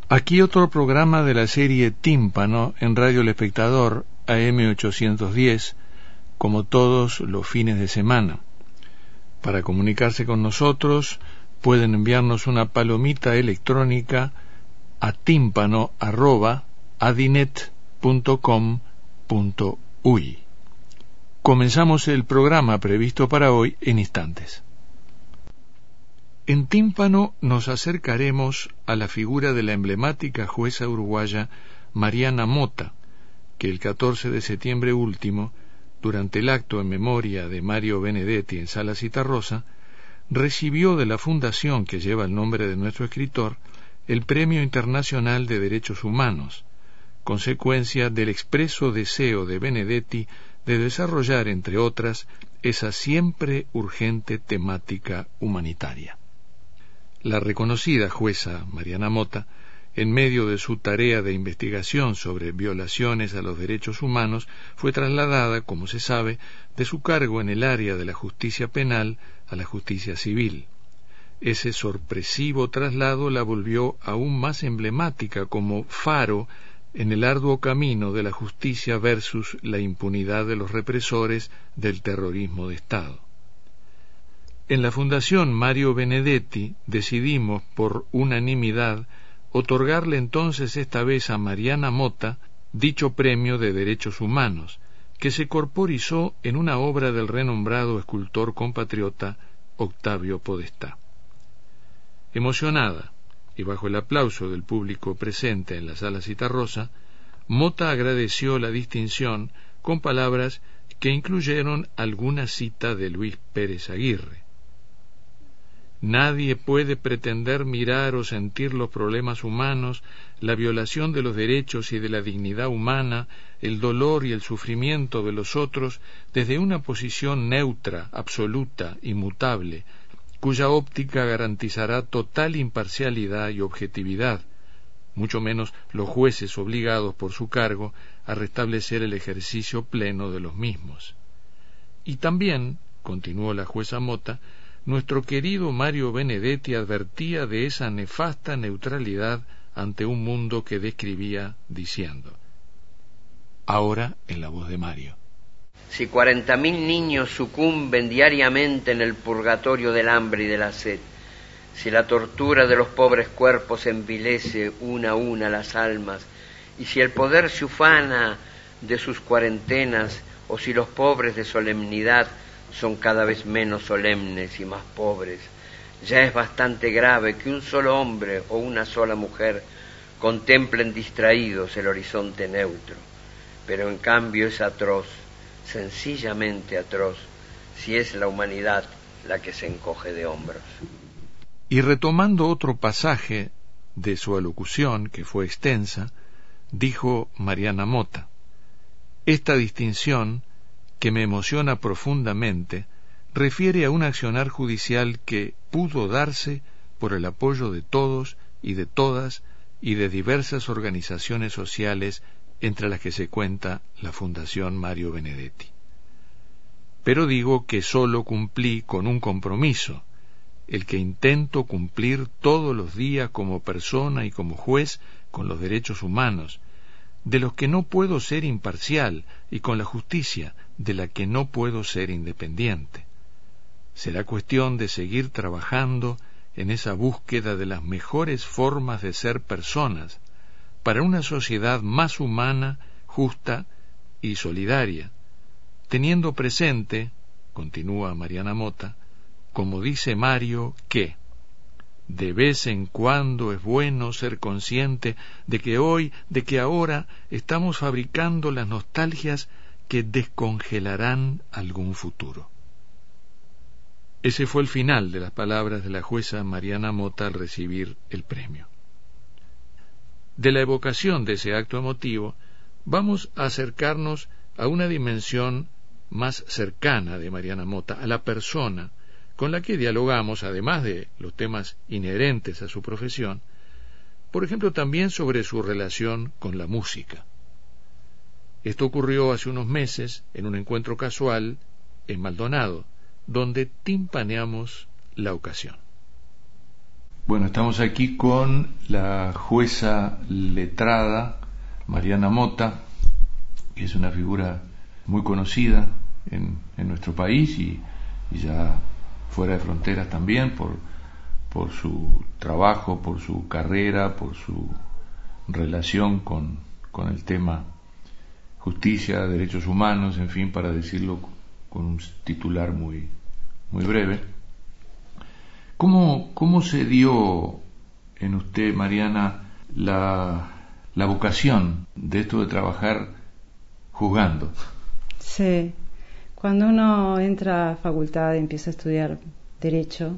Aquí otro programa de la serie Tímpano en Radio El Espectador, AM810, como todos los fines de semana. Para comunicarse con nosotros, pueden enviarnos una palomita electrónica a tímpano@adinet.com.uy. Comenzamos el programa previsto para hoy en instantes. En Tímpano nos acercaremos a la figura de la emblemática jueza uruguaya Mariana Mota, que el 14 de septiembre último, durante el acto en memoria de Mario Benedetti en Sala Citarrosa, recibió de la fundación que lleva el nombre de nuestro escritor el Premio Internacional de Derechos Humanos, consecuencia del expreso deseo de Benedetti de desarrollar, entre otras, esa siempre urgente temática humanitaria. La reconocida jueza Mariana Mota, en medio de su tarea de investigación sobre violaciones a los derechos humanos, fue trasladada, como se sabe, de su cargo en el área de la justicia penal a la justicia civil. Ese sorpresivo traslado la volvió aún más emblemática como faro en el arduo camino de la justicia versus la impunidad de los represores del terrorismo de Estado. En la Fundación Mario Benedetti decidimos, por unanimidad, otorgarle entonces esta vez a Mariana Mota dicho premio de derechos humanos, que se corporizó en una obra del renombrado escultor compatriota Octavio Podestá. Emocionada, y bajo el aplauso del público presente en la Sala Citarrosa, Mota agradeció la distinción con palabras que incluyeron alguna cita de Luis Pérez Aguirre. Nadie puede pretender mirar o sentir los problemas humanos, la violación de los derechos y de la dignidad humana, el dolor y el sufrimiento de los otros desde una posición neutra, absoluta, inmutable, cuya óptica garantizará total imparcialidad y objetividad, mucho menos los jueces obligados por su cargo a restablecer el ejercicio pleno de los mismos. Y también, continuó la jueza Mota, nuestro querido Mario Benedetti advertía de esa nefasta neutralidad ante un mundo que describía diciendo. Ahora en la voz de Mario. Si 40.000 niños sucumben diariamente en el purgatorio del hambre y de la sed, si la tortura de los pobres cuerpos envilece una a una las almas, y si el poder se ufana de sus cuarentenas, o si los pobres de solemnidad son cada vez menos solemnes y más pobres, ya es bastante grave que un solo hombre o una sola mujer contemplen distraídos el horizonte neutro, pero en cambio es atroz, sencillamente atroz, si es la humanidad la que se encoge de hombros. Y retomando otro pasaje de su alocución, que fue extensa, dijo Mariana Mota: esta distinción, que me emociona profundamente, refiere a un accionar judicial que pudo darse por el apoyo de todos y de todas y de diversas organizaciones sociales, entre las que se cuenta la Fundación Mario Benedetti. Pero digo que sólo cumplí con un compromiso, el que intento cumplir todos los días como persona y como juez con los derechos humanos, de los que no puedo ser imparcial, y con la justicia, de la que no puedo ser independiente. Será cuestión de seguir trabajando en esa búsqueda de las mejores formas de ser personas, para una sociedad más humana, justa y solidaria, teniendo presente, continúa Mariana Mota, como dice Mario, que de vez en cuando es bueno ser consciente de que hoy, de que ahora, estamos fabricando las nostalgias que descongelarán algún futuro. Ese fue el final de las palabras de la jueza Mariana Mota al recibir el premio. De la evocación de ese acto emotivo, vamos a acercarnos a una dimensión más cercana de Mariana Mota, a la persona con la que dialogamos, además de los temas inherentes a su profesión, por ejemplo también sobre su relación con la música. Esto ocurrió hace unos meses en un encuentro casual en Maldonado, donde timpaneamos la ocasión. Bueno, estamos aquí con la jueza letrada Mariana Mota, que es una figura muy conocida en nuestro país y ya fuera de fronteras también por su trabajo, por su carrera, por su relación con el tema justicia, derechos humanos, en fin, para decirlo con un titular muy breve. ¿Cómo se dio en usted, Mariana, la vocación de esto de trabajar juzgando? Sí, cuando uno entra a facultad y empieza a estudiar Derecho,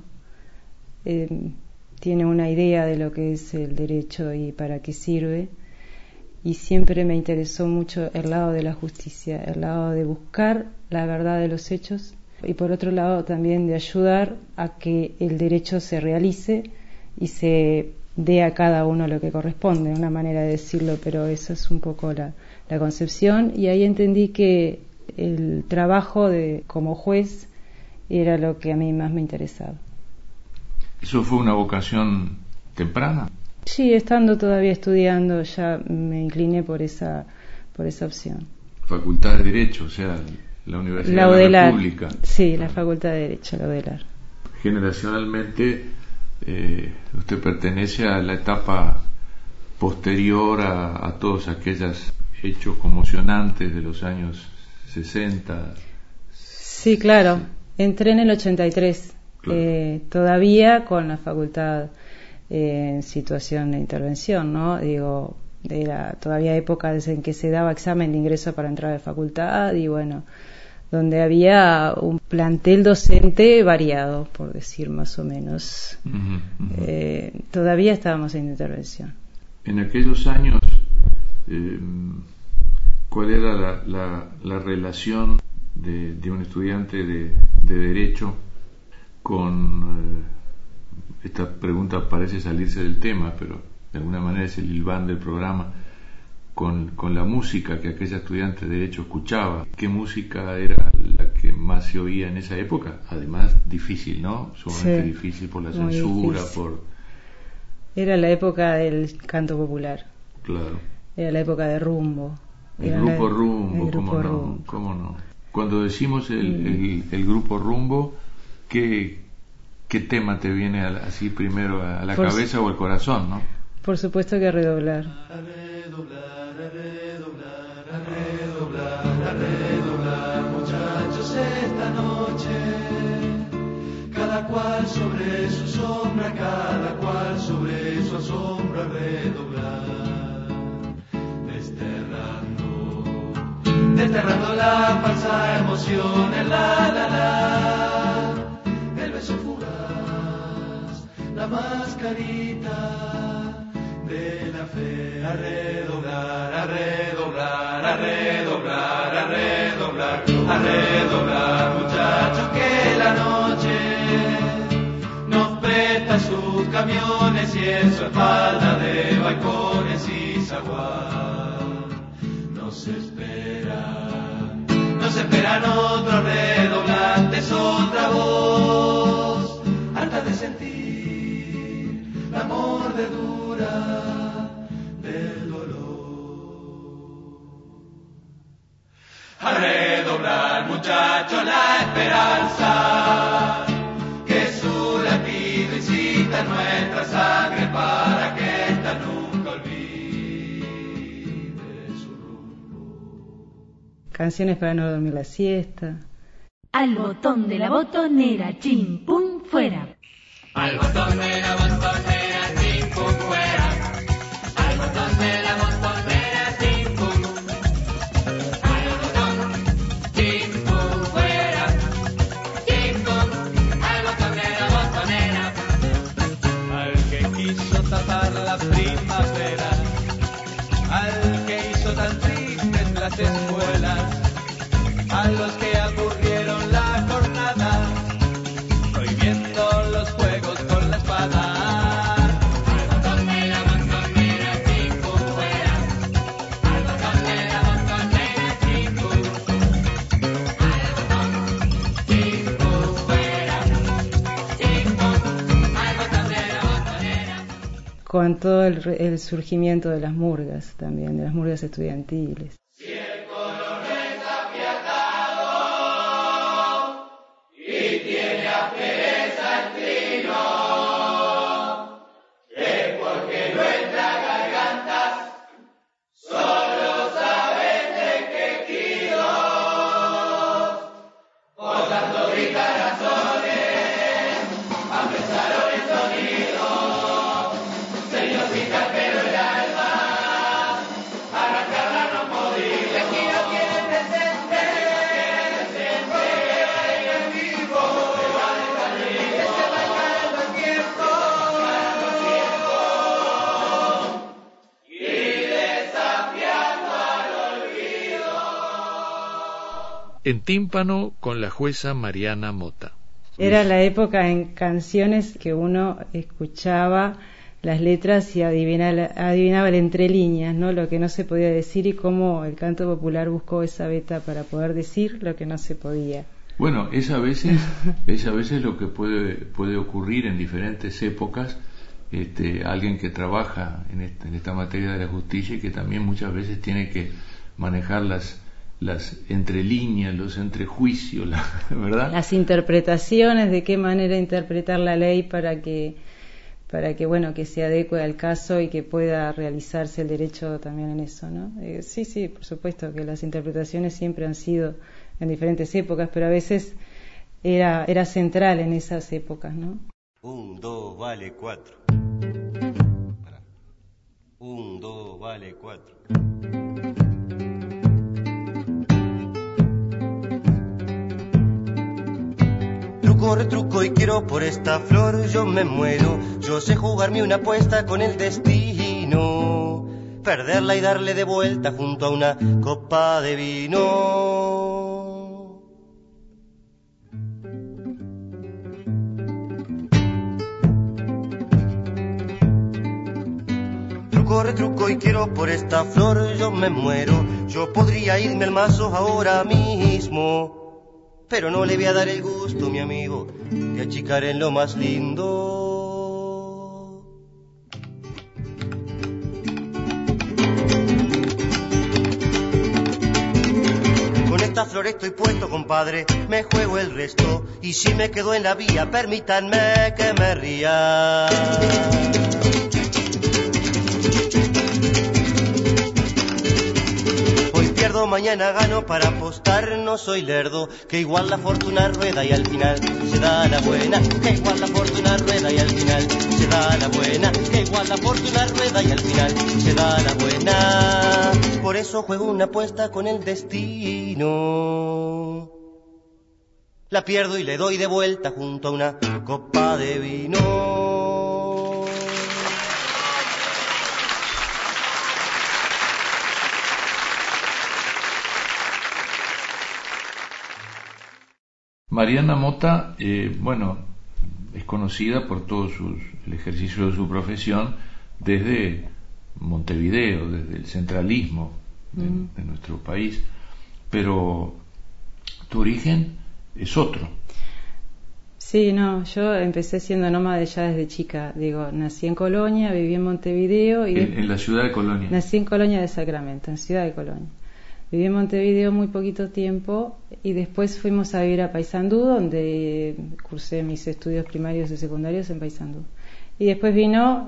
tiene una idea de lo que es el derecho y para qué sirve, y siempre me interesó mucho el lado de la justicia, el lado de buscar la verdad de los hechos y por otro lado también de ayudar a que el derecho se realice y se dé a cada uno lo que corresponde, una manera de decirlo, pero eso es un poco la concepción, y ahí entendí que el trabajo como juez era lo que a mí más me interesaba. ¿Eso fue una vocación temprana? Sí, estando todavía estudiando ya me incliné por esa opción. Facultad de Derecho, o sea, la Universidad de la República. Sí, la Facultad de Derecho, la UDELAR. Generacionalmente usted pertenece a la etapa posterior a todos aquellos hechos conmocionantes de los años 60. Sí, claro. Entré en el 83, claro. Todavía con la facultad en situación de intervención, ¿no? Digo, era todavía época en que se daba examen de ingreso para entrar a la facultad y bueno, donde había un plantel docente variado, por decir más o menos. Todavía estábamos en intervención. En aquellos años, ¿cuál era la relación de un estudiante de Derecho con... esta pregunta parece salirse del tema, pero de alguna manera es el hilván del programa, con la música que aquella estudiante de Derecho escuchaba? ¿Qué música era la que más se oía en esa época? Además, difícil, ¿no? Sumamente difícil por la censura, Era la época del canto popular. Claro. Era la época de Rumbo. El grupo Rumbo, ¿cómo no? Cuando decimos el grupo Rumbo, ¿qué tema te viene así primero a la cabeza o al corazón, no? Por supuesto que redoblar. A redoblar, a redoblar, a redoblar, a redoblar, muchachos, esta noche. Cada cual sobre su sombra, cada cual sobre su asombro, a redoblar. Desterrando la falsa emoción, el la, el beso fugaz, la mascarita de la fe, a redoblar, a redoblar, a redoblar, a redoblar, a redoblar, muchachos, que la noche nos presta sus camiones y en su espalda de balcones y zaguán nos esperan otros redoblantes, otra voz, harta de sentir la mordedura del dolor. A redoblar, muchachos, la esperanza, que su latido incita nuestra sangre para que esta nunca olvide su rumbo. Canciones para no dormir la siesta. Al botón de la botonera, chim pum fuera. Al botón de la botonera, chim pum fuera. Al botón de la botonera, chim pum. Al botón, chim pum fuera. Chim pum, al botón de la botonera. Al que quiso tapar la primavera, al que hizo tan tristes las escuelas, a los que aburrieron la jornada, prohibiendo los juegos con la espada. Al botón de la botonera, chim pum fuera. Al botón de la botonera, chim pum. Al botón, chim pum fuera. Chim pum, al botón de la botonera. con todo el surgimiento de las murgas también, de las murgas estudiantiles. En tímpano con la jueza Mariana Mota. Era la época en canciones que uno escuchaba las letras y adivinaba el entre líneas, ¿no? Lo que no se podía decir y cómo el canto popular buscó esa beta para poder decir lo que no se podía. Bueno, es a veces lo que puede ocurrir en diferentes épocas. Alguien que trabaja en esta materia de la justicia y que también muchas veces tiene que manejar las entrelíneas, los entrejuicios, ¿verdad? Las interpretaciones, de qué manera interpretar la ley para que bueno, que se adecue al caso y que pueda realizarse el derecho también en eso, ¿no? Sí, por supuesto que las interpretaciones siempre han sido en diferentes épocas, pero a veces era central en esas épocas, ¿no? 1, 2, vale 4. 1, 2, vale 4. Corre truco y quiero por esta flor, yo me muero. Yo sé jugarme una apuesta con el destino, perderla y darle de vuelta junto a una copa de vino. Corre truco y quiero por esta flor, yo me muero. Yo podría irme al mazo ahora mismo, pero no le voy a dar el gusto, mi amigo, de achicar en lo más lindo. Con esta flor estoy puesto, compadre, me juego el resto. Y si me quedo en la vía, permítanme que me ría. Mañana gano para apostar, no soy lerdo, que igual la fortuna rueda y al final se da la buena, que igual la fortuna rueda y al final se da la buena, que igual la fortuna rueda y al final se da la buena. Por eso juego una apuesta con el destino, la pierdo y le doy de vuelta junto a una copa de vino. Mariana Mota, bueno, es conocida por todo el ejercicio de su profesión desde Montevideo, desde el centralismo de nuestro país, pero tu origen es otro. Sí, no, yo empecé siendo nómade ya desde chica. Digo, nací en Colonia, viví en Montevideo. En la ciudad de Colonia. Nací en Colonia de Sacramento, en ciudad de Colonia. Viví en Montevideo muy poquito tiempo y después fuimos a vivir a Paysandú, donde cursé mis estudios primarios y secundarios en Paysandú. Y después vino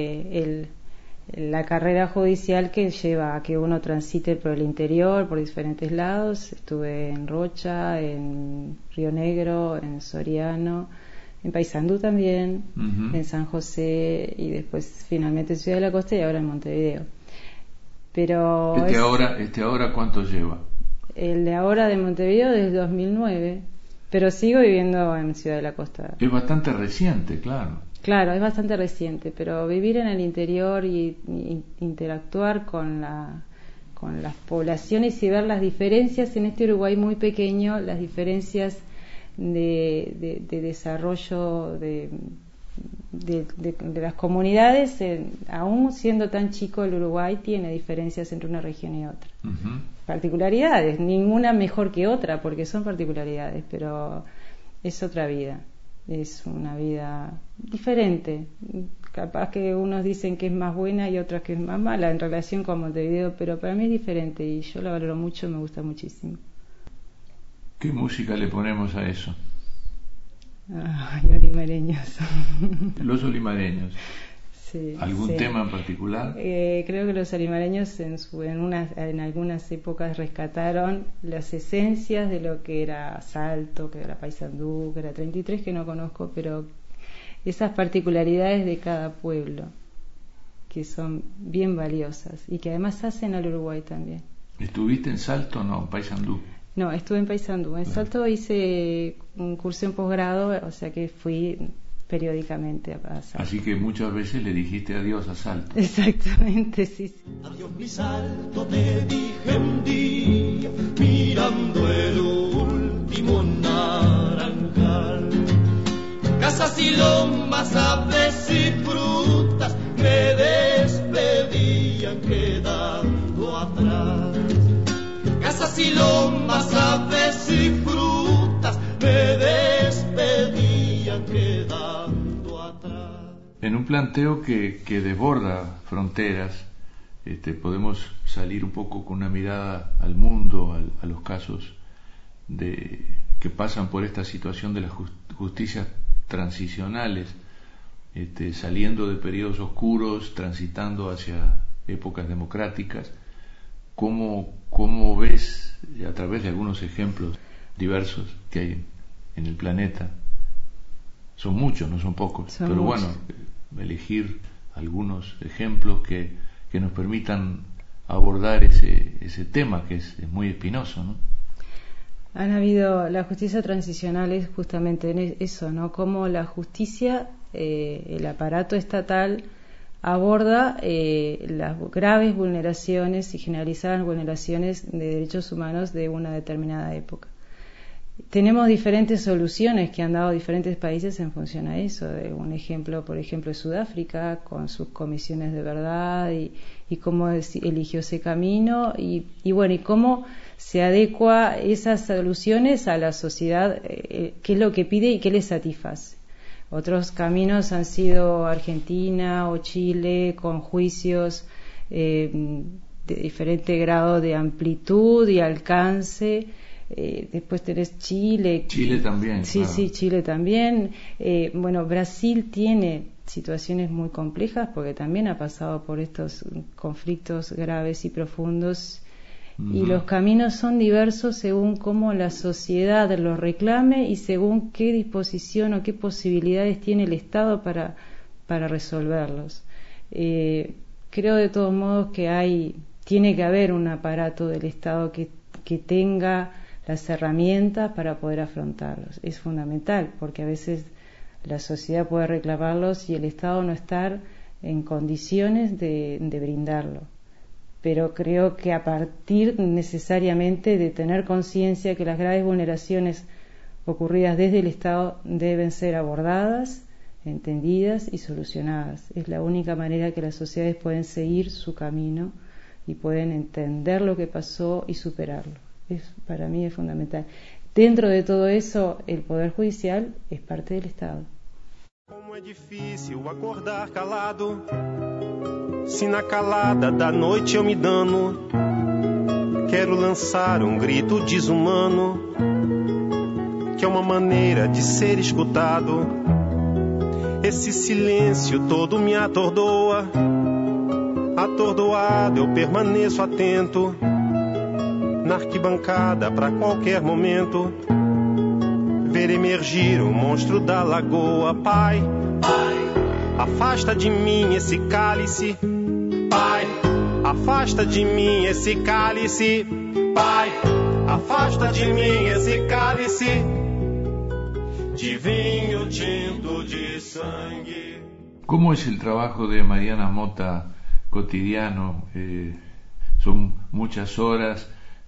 la carrera judicial que lleva a que uno transite por el interior, por diferentes lados. Estuve en Rocha, en Río Negro, en Soriano, en Paysandú también, en San José y después finalmente en Ciudad de la Costa y ahora en Montevideo. Pero ahora ¿cuánto lleva? El de ahora de Montevideo desde 2009, pero sigo viviendo en Ciudad de la Costa. Es bastante reciente, claro. Claro, es bastante reciente, pero vivir en el interior y interactuar con las poblaciones y ver las diferencias en este Uruguay muy pequeño, las diferencias de desarrollo de las comunidades, aún siendo tan chico el Uruguay tiene diferencias entre una región y otra. Particularidades, ninguna mejor que otra porque son particularidades, pero es otra vida. Es una vida diferente. Capaz que unos dicen que es más buena y otros que es más mala en relación con Montevideo, pero para mí es diferente y yo la valoro mucho, me gusta muchísimo. ¿Qué música le ponemos a eso? Ay, olimareños. Los olimareños. Sí, ¿Algún sí. tema en particular? Creo que los olimareños en algunas épocas rescataron las esencias de lo que era Salto, que era Paysandú, que era 33, que no conozco, pero esas particularidades de cada pueblo que son bien valiosas y que además hacen al Uruguay también. ¿Estuviste en Salto o no? Paysandú. No, estuve en Paysandú. En Salto hice un curso en posgrado, o sea que fui periódicamente a Salto. Así que muchas veces le dijiste adiós a Salto. Exactamente, sí, sí. Adiós mi Salto, te dije un día, mirando el último naranjal. Casas y lomas, aves y frutas me despedían quedando atrás. Casas y lomas, aves y frutas me despedían quedando atrás. En un planteo que desborda fronteras, podemos salir un poco con una mirada al mundo, a los casos que pasan por esta situación de las justicias transicionales, saliendo de periodos oscuros, transitando hacia épocas democráticas. ¿Cómo ves, a través de algunos ejemplos diversos que hay en el planeta? Son muchos, no son pocos, pero muchos. Bueno, elegir algunos ejemplos que nos permitan abordar ese tema que es muy espinoso, ¿no? Han habido, la justicia transicional es justamente eso, ¿no? Cómo la justicia, el aparato estatal aborda las graves vulneraciones y generalizadas vulneraciones de derechos humanos de una determinada época. Tenemos diferentes soluciones que han dado diferentes países en función a eso. Un ejemplo, por ejemplo, es Sudáfrica, con sus comisiones de verdad y cómo eligió ese camino y bueno, y cómo se adecua esas soluciones a la sociedad, qué es lo que pide y qué le satisface. Otros caminos han sido Argentina o Chile, con juicios de diferente grado de amplitud y alcance. Después tenés Chile. Chile también. Sí, claro. sí, Chile también. Bueno, Brasil tiene situaciones muy complejas porque también ha pasado por estos conflictos graves y profundos. Uh-huh. Y los caminos son diversos según cómo la sociedad los reclame y según qué disposición o qué posibilidades tiene el Estado para resolverlos. Creo de todos modos que tiene que haber un aparato del Estado que tenga las herramientas para poder afrontarlos. Es fundamental porque a veces la sociedad puede reclamarlos y el Estado no estar en condiciones de brindarlo. Pero creo que a partir necesariamente de tener conciencia que las graves vulneraciones ocurridas desde el Estado deben ser abordadas, entendidas y solucionadas. Es la única manera que las sociedades pueden seguir su camino y pueden entender lo que pasó y superarlo. Para mí es fundamental. Dentro de todo eso, el Poder Judicial es parte del Estado. Como é difícil acordar calado, se na calada da noite eu me dano, quero lançar um grito desumano, que é uma maneira de ser escutado. Esse silêncio todo me atordoa, atordoado eu permaneço atento, na arquibancada pra qualquer momento, ver emergir o monstro da lagoa. Pai, Pai, afasta de mim esse cálice. Pai, afasta de mim esse cálice. Pai, afasta de mim esse cálice de vinho tinto de sangue. ¿Cómo es el trabajo de Mariana Mota cotidiano? Son muchas horas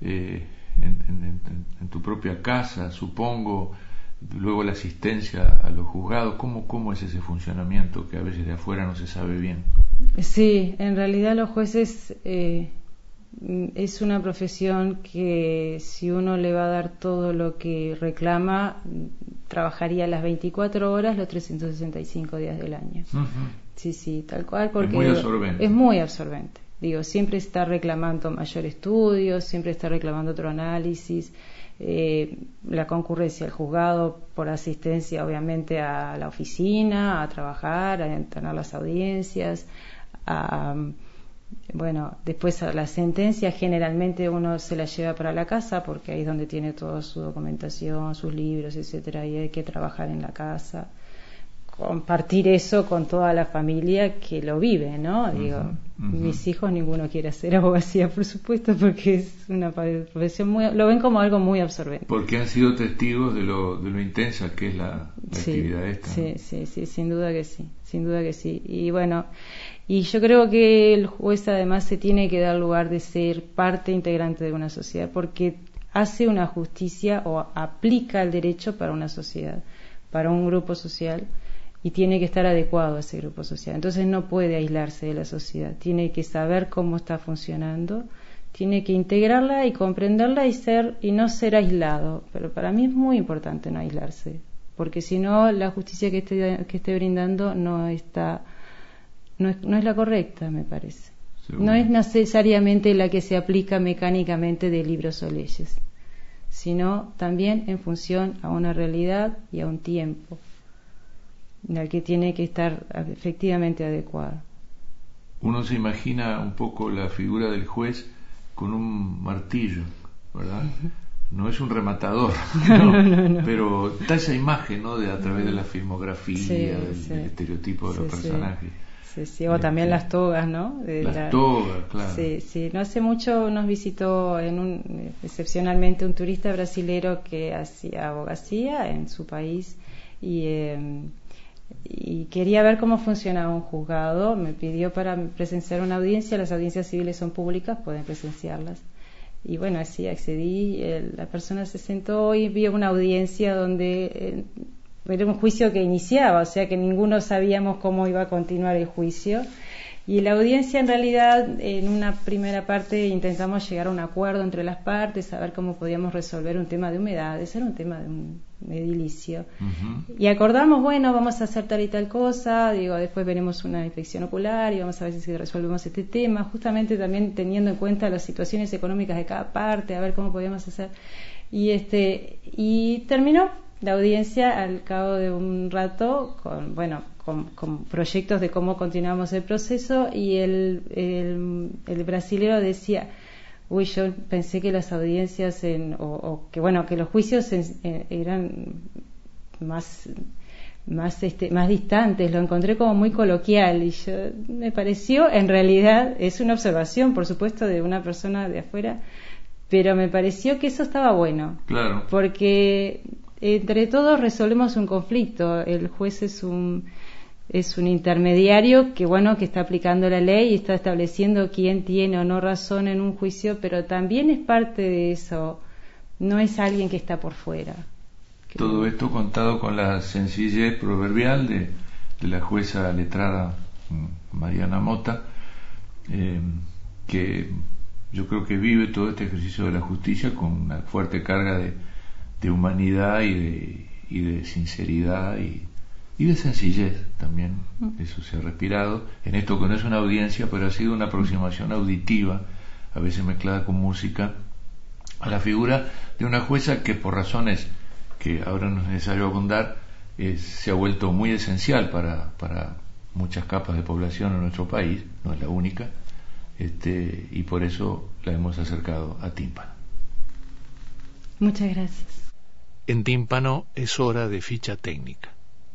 en tu propia casa, supongo, luego la asistencia a los juzgados. ¿Cómo es ese funcionamiento que a veces de afuera no se sabe bien? Sí, en realidad los jueces es una profesión que si uno le va a dar todo lo que reclama, trabajaría las 24 horas los 365 días del año. Sí, tal cual, porque es muy absorbente. Digo, siempre está reclamando mayor estudio, siempre está reclamando otro análisis, la concurrencia al juzgado por asistencia, obviamente, a la oficina, a trabajar, a tener las audiencias, después a la sentencia generalmente uno se la lleva para la casa porque ahí es donde tiene toda su documentación, sus libros, etcétera, y hay que trabajar en la casa, compartir eso con toda la familia que lo vive, ¿no? Digo, mis hijos ninguno quiere hacer abogacía, por supuesto, porque es una profesión lo ven como algo muy absorbente. Porque han sido testigos de lo intensa que es la actividad esta. Sí, sin duda que sí. Y bueno, y yo creo que el juez además se tiene que dar lugar de ser parte integrante de una sociedad, porque hace una justicia o aplica el derecho para una sociedad, para un grupo social, y tiene que estar adecuado a ese grupo social. Entonces no puede aislarse de la sociedad, tiene que saber cómo está funcionando, tiene que integrarla y comprenderla y no ser aislado. Pero para mí es muy importante no aislarse, porque si no, la justicia que esté brindando no es la correcta, me parece. Seguro. No es necesariamente la que se aplica mecánicamente de libros o leyes, sino también en función a una realidad y a un tiempo en el que tiene que estar efectivamente adecuada. Uno se imagina un poco la figura del juez con un martillo, ¿verdad? No es un rematador, no. Pero da esa imagen, ¿no? A través de la filmografía, del estereotipo de los personajes. Sí, o también las togas, ¿no? Togas, claro. Sí. No hace mucho nos visitó excepcionalmente un turista brasilero que hacía abogacía en su país y quería ver cómo funcionaba un juzgado. Me pidió para presenciar una audiencia. Las audiencias civiles son públicas, pueden presenciarlas. Y bueno, así accedí. La persona se sentó y vio una audiencia donde era un juicio que iniciaba, o sea que ninguno sabíamos cómo iba a continuar el juicio. Y la audiencia, en realidad, en una primera parte intentamos llegar a un acuerdo entre las partes, saber cómo podíamos resolver un tema de humedades, era un tema de un edilicio. Y acordamos, vamos a hacer tal y tal cosa, después veremos una inspección ocular y vamos a ver si resolvemos este tema, justamente también teniendo en cuenta las situaciones económicas de cada parte, a ver cómo podíamos hacer. Y terminó la audiencia al cabo de un rato con proyectos de cómo continuamos el proceso, y el brasilero decía: yo pensé que las audiencias que los juicios eran más distantes, lo encontré como muy coloquial, y me pareció, en realidad es una observación, por supuesto, de una persona de afuera, pero me pareció que eso estaba bueno, claro, porque entre todos resolvemos un conflicto. El juez es un intermediario que está aplicando la ley y está estableciendo quién tiene o no razón en un juicio, pero también es parte de eso, no es alguien que está por fuera. Todo esto contado con la sencillez proverbial de la jueza letrada Mariana Mota, que yo creo que vive todo este ejercicio de la justicia con una fuerte carga de humanidad y de sinceridad y de sencillez también. Eso se ha respirado en esto, que no es una audiencia, pero ha sido una aproximación auditiva, a veces mezclada con música, a la figura de una jueza que, por razones que ahora no es necesario abundar, se ha vuelto muy esencial para muchas capas de población en nuestro país, no es la única, y por eso la hemos acercado a Tímpano. Muchas gracias. En Tímpano es hora de ficha técnica.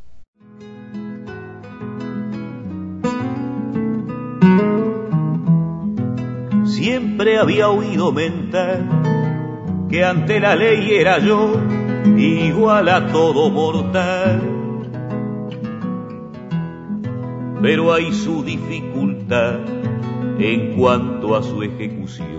Siempre había oído mentar que ante la ley era yo igual a todo mortal, pero hay su dificultad en cuanto a su ejecución.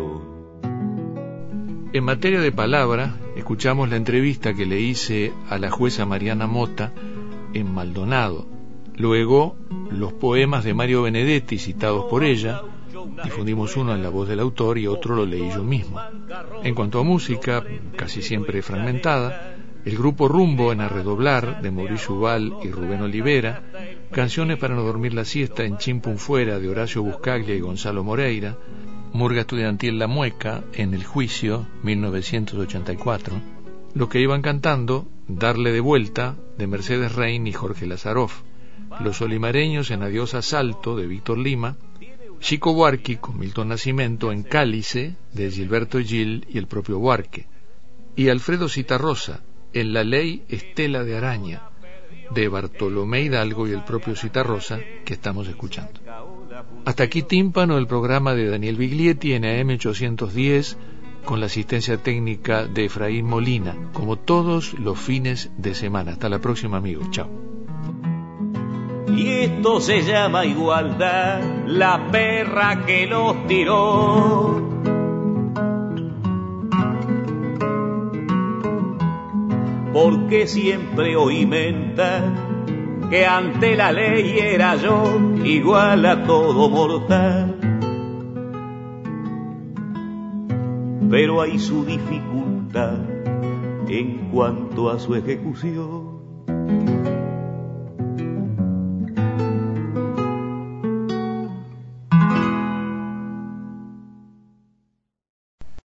En materia de palabra, escuchamos la entrevista que le hice a la jueza Mariana Mota en Maldonado, luego los poemas de Mario Benedetti citados por ella Difundimos uno en la voz del autor y otro lo leí yo mismo. En cuanto a música, casi siempre fragmentada, el grupo Rumbo en A Redoblar, de Mauricio Ubal y Rubén Olivera, Canciones para no dormir la siesta en Chimpún Fuera, de Horacio Buscaglia y Gonzalo Moreira, Murga Estudiantil La Mueca, en El Juicio, 1984, lo que iban cantando, Darle de Vuelta, de Mercedes Rein y Jorge Lazaroff, Los Olimareños en Adiós a Salto, de Víctor Lima, Chico Buarque con Milton Nascimento en Cálice, de Gilberto Gil y el propio Buarque, y Alfredo Citarrosa en La Ley Estela de Araña, de Bartolomé Hidalgo y el propio Citarrosa, que estamos escuchando. Hasta aquí Tímpano, el programa de Daniel Biglietti en AM 810, con la asistencia técnica de Efraín Molina, como todos los fines de semana. Hasta la próxima, amigos. Chao. Y esto se llama igualdad, la perra que los tiró. Porque siempre oí mentar que ante la ley era yo igual a todo mortal. Pero hay su dificultad en cuanto a su ejecución.